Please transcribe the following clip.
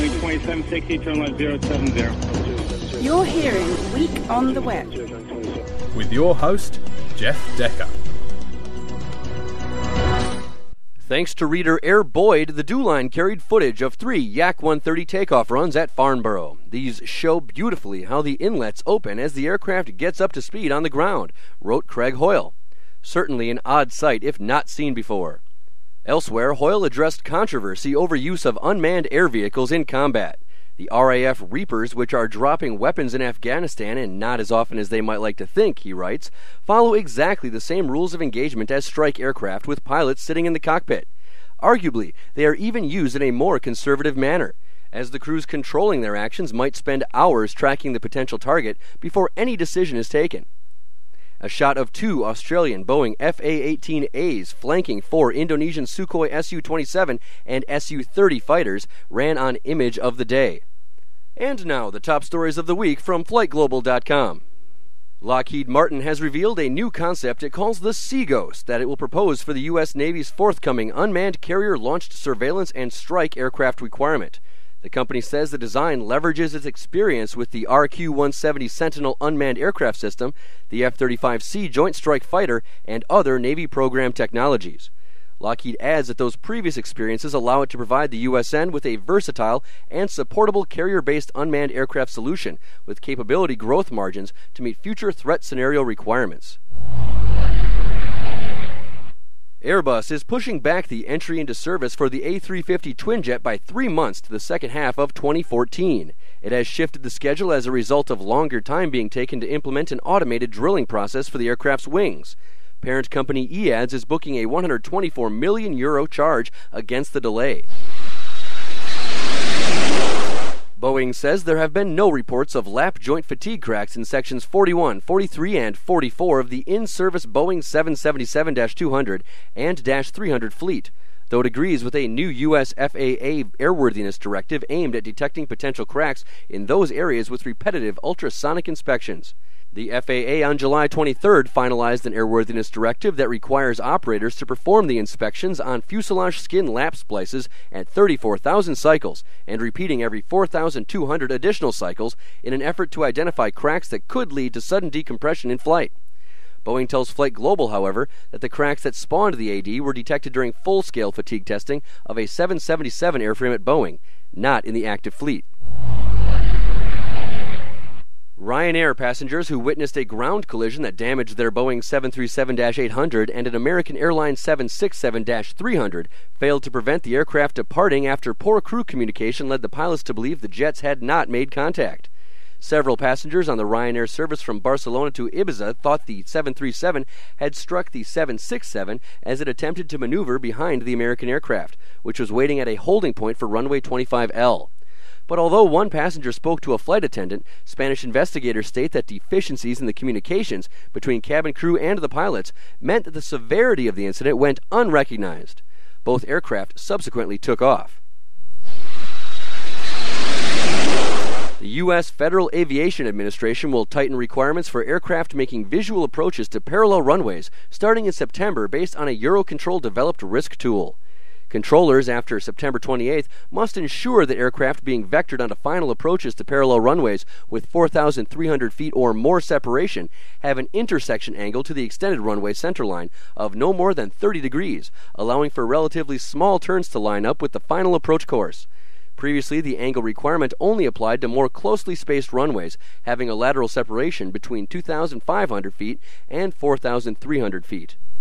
Boeing 2760, turn left 070. You're hearing Week on the Web with your host, Jeff Decker. Thanks to reader Air Boyd, the DEW-Line carried footage of 3 Yak 130 takeoff runs at Farnborough. These show beautifully how the inlets open as the aircraft gets up to speed on the ground, wrote Craig Hoyle. Certainly an odd sight if not seen before. Elsewhere, Hoyle addressed controversy over use of unmanned air vehicles in combat. The RAF Reapers, which are dropping weapons in Afghanistan and not as often as they might like to think, he writes, follow exactly the same rules of engagement as strike aircraft with pilots sitting in the cockpit. Arguably, they are even used in a more conservative manner, as the crews controlling their actions might spend hours tracking the potential target before any decision is taken. A shot of 2 Australian Boeing FA-18As flanking 4 Indonesian Sukhoi Su-27 and Su-30 fighters ran on Image of the Day. And now, the top stories of the week from FlightGlobal.com. Lockheed Martin has revealed a new concept it calls the Sea Ghost that it will propose for the U.S. Navy's forthcoming unmanned carrier-launched surveillance and strike aircraft requirement. The company says the design leverages its experience with the RQ-170 Sentinel unmanned aircraft system, the F-35C Joint Strike Fighter, and other Navy program technologies. Lockheed adds that those previous experiences allow it to provide the USN with a versatile and supportable carrier-based unmanned aircraft solution with capability growth margins to meet future threat scenario requirements. Airbus is pushing back the entry into service for the A350 Twinjet by 3 months to the second half of 2014. It has shifted the schedule as a result of longer time being taken to implement an automated drilling process for the aircraft's wings. Parent company EADS is booking a €124 million charge against the delay. Boeing says there have been no reports of lap joint fatigue cracks in sections 41, 43, and 44 of the in-service Boeing 777-200 and -300 fleet, though it agrees with a new U.S. FAA airworthiness directive aimed at detecting potential cracks in those areas with repetitive ultrasonic inspections. The FAA on July 23rd finalized an airworthiness directive that requires operators to perform the inspections on fuselage skin lap splices at 34,000 cycles and repeating every 4,200 additional cycles in an effort to identify cracks that could lead to sudden decompression in flight. Boeing tells Flight Global, however, that the cracks that spawned the AD were detected during full-scale fatigue testing of a 777 airframe at Boeing, not in the active fleet. Ryanair passengers who witnessed a ground collision that damaged their Boeing 737-800 and an American Airlines 767-300 failed to prevent the aircraft departing after poor crew communication led the pilots to believe the jets had not made contact. Several passengers on the Ryanair service from Barcelona to Ibiza thought the 737 had struck the 767 as it attempted to maneuver behind the American aircraft, which was waiting at a holding point for runway 25L. But although one passenger spoke to a flight attendant, Spanish investigators state that deficiencies in the communications between cabin crew and the pilots meant that the severity of the incident went unrecognized. Both aircraft subsequently took off. The U.S. Federal Aviation Administration will tighten requirements for aircraft making visual approaches to parallel runways starting in September based on a Eurocontrol-developed risk tool. Controllers, after September 28th, must ensure that aircraft being vectored onto final approaches to parallel runways with 4,300 feet or more separation have an intersection angle to the extended runway centerline of no more than 30 degrees, allowing for relatively small turns to line up with the final approach course. Previously, the angle requirement only applied to more closely spaced runways, having a lateral separation between 2,500 feet and 4,300 feet.